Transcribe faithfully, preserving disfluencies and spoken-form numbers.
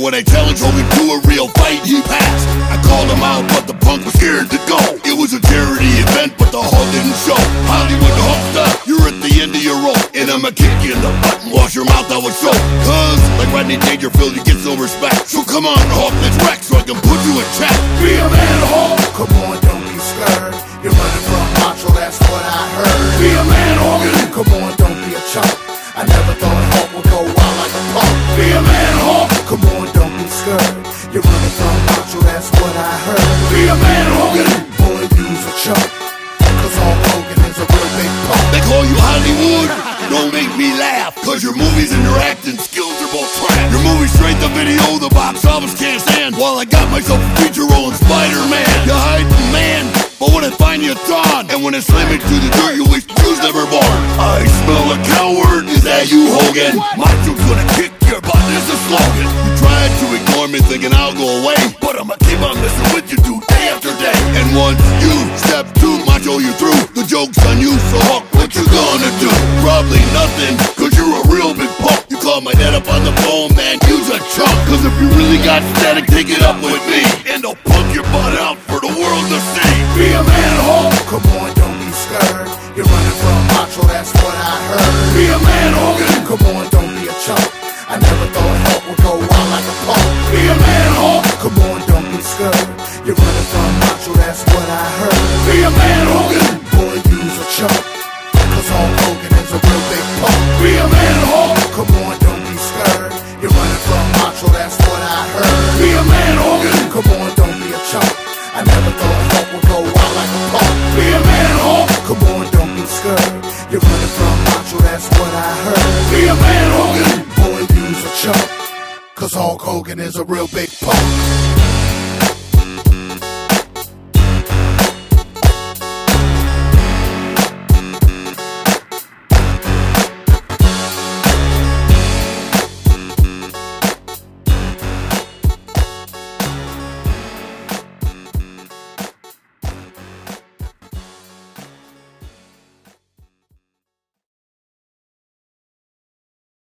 when I challenged Hogan to a real fight, he passed. I called him out, but the punk was scared to go. It was a charity event, but the Hulk didn't show. Hollywood Hulk up, you're at the end of your rope, and I'ma kick you in the butt and wash your mouth out with soap. Cause, like Rodney Dangerfield, you get no respect. So come on, Hulk, let's wreck so I can put you in check. Be a man, Hulk. Come on, don't be scared. You're running from macho, that's what I heard. Be a man, Hogan. Come on, don't be a chump. I never thought Hulk would go wild like a punk. Be a man, Hulk. Come on, don't be scared. You're running from macho, that's what I heard. Be a man, Hogan. Boy, you's a chump. Cause Hulk Hogan is a real big punk. They call you Hollywood. Don't make me laugh, cause your movies and your acting skills are both trash. Your movie straight to video, the box office can't stand. While I got myself a feature role in Spider-Man. You hiding, man, but when I find you, it's gone. And when I slam it to the dirt, you wish you was never born. I smell a coward, is that you, Hogan? Macho's gonna kick your butt, is the slogan. You tried to ignore me thinking I'll go away, but I'ma keep on messing with you, dude, day after day. And once you step to Macho, you're through. The joke's on you, so Hulk, what you gonna do? Probably nothing, cause you're a real big punk. You call my dad up on the phone, man, you's a chump. Cause if you really got static, take it up with me, and I'll pump your butt out for the world to see. Be a man, Hulk. Come on, don't be scared. You're running from macho, that's what I heard. Be a man, Hogan. Come on, don't be a chump. I never thought Hulk would go wild like a punk. Be a man, Hulk. Come on, don't be scared. You're running from macho, that's what I heard. Be a man, Hogan. Boy, you's a chump. Cause Hulk Hogan is a real big punk. Be a man, Hulk. Come on, don't be scared. You're running from macho, that's what I heard. Be a man, Hogan. Come on, don't be a chump. I never thought Hulk would go wild like a punk. Be a man, Hulk. Come on, don't be scared. You're running from macho, that's what I heard. Be a man, Hogan. Boy, you's a chump. Cause Hulk Hogan is a real big